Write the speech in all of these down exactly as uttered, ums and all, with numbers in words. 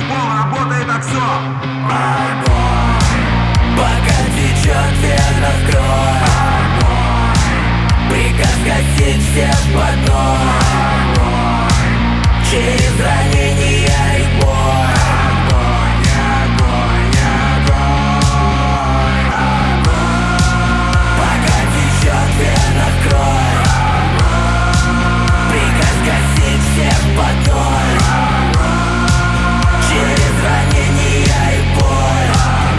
пол, работает оксо. Пока течет вена в кровь, приказ гасить всех под ноль. Через ранения и боль. Пока течет вена в кровь, приказ гасить всех под ноль. Через ранения и боль.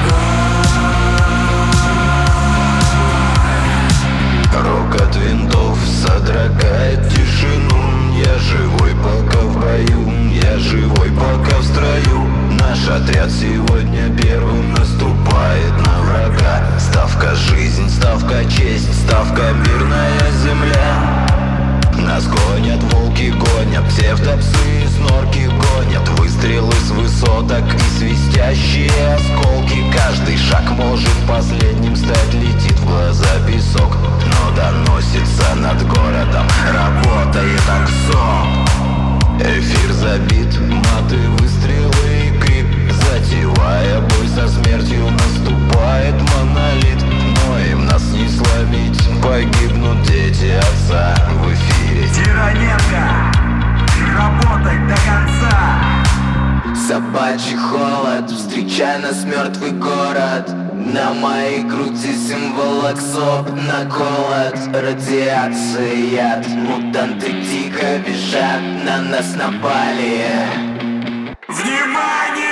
Рокот винтов содрогает тишину. Я живой пока в бою, я живой пока в строю. Наш отряд сегодня первым наступает на врага. Ставка жизнь, ставка честь, ставка мирная земля. Нас гонят, волки гонят, псевдопсы, снорки гонят. Выстрелы с высоток и свистящие осколки. Каждый шаг может последним стать, летит в глаза песок. Но доносится над городом, работает аксон. Эфир забит, маты, выстрелы и крик. Затевая бой со смертью, наступает монолит. Но им нас не сломить, погибнут дети отца. В эфире Тираненко, работать до конца. Собачий холод, встречай нас мертвый город. На моей груди символ оксоп, наколот. Радиация, яд, мутанты дико бежат. На нас напали. Внимание!